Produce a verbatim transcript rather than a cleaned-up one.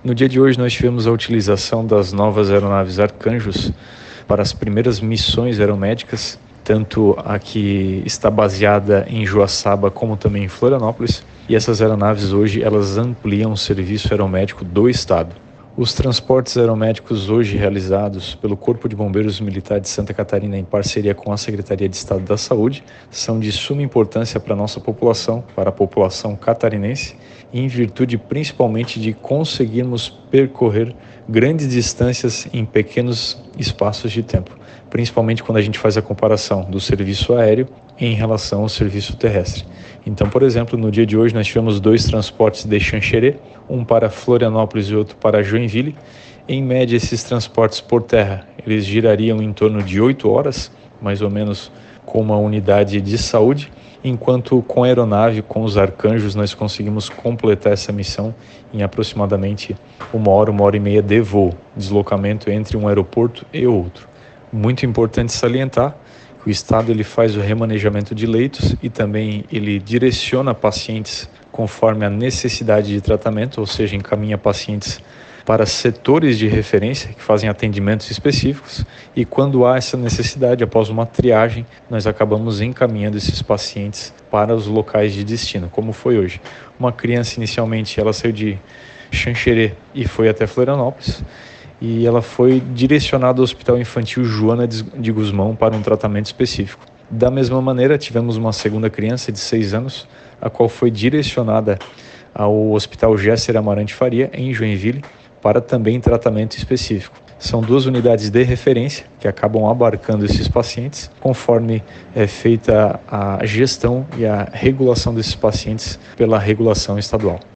No dia de hoje nós tivemos a utilização das novas aeronaves Arcanjos para as primeiras missões aeromédicas, tanto a que está baseada em Joaçaba como também em Florianópolis, e essas aeronaves hoje elas ampliam o serviço aeromédico do estado. Os transportes aeromédicos hoje realizados pelo Corpo de Bombeiros Militar de Santa Catarina em parceria com a Secretaria de Estado da Saúde são de suma importância para a nossa população, para a população catarinense, em virtude principalmente de conseguirmos percorrer grandes distâncias em pequenos espaços de tempo, principalmente quando a gente faz a comparação do serviço aéreo em relação ao serviço terrestre. Então, por exemplo, no dia de hoje nós tivemos dois transportes de Xanxerê, um para Florianópolis e outro para Joinville. Em média, esses transportes por terra, eles girariam em torno de oito horas, mais ou menos com uma unidade de saúde, enquanto com a aeronave, com os Arcanjos, nós conseguimos completar essa missão em aproximadamente uma hora, uma hora e meia de voo, deslocamento entre um aeroporto e outro. Muito importante salientar que o Estado ele faz o remanejamento de leitos e também ele direciona pacientes conforme a necessidade de tratamento, ou seja, encaminha pacientes para setores de referência que fazem atendimentos específicos, e quando há essa necessidade, após uma triagem, nós acabamos encaminhando esses pacientes para os locais de destino, como foi hoje. Uma criança inicialmente ela saiu de Xanxerê e foi até Florianópolis, e ela foi direcionada ao Hospital Infantil Joana de Guzmão para um tratamento específico. Da mesma maneira, tivemos uma segunda criança de seis anos, a qual foi direcionada ao Hospital Gesser Amarante Faria, em Joinville, para também tratamento específico. São duas unidades de referência que acabam abarcando esses pacientes, conforme é feita a gestão e a regulação desses pacientes pela regulação estadual.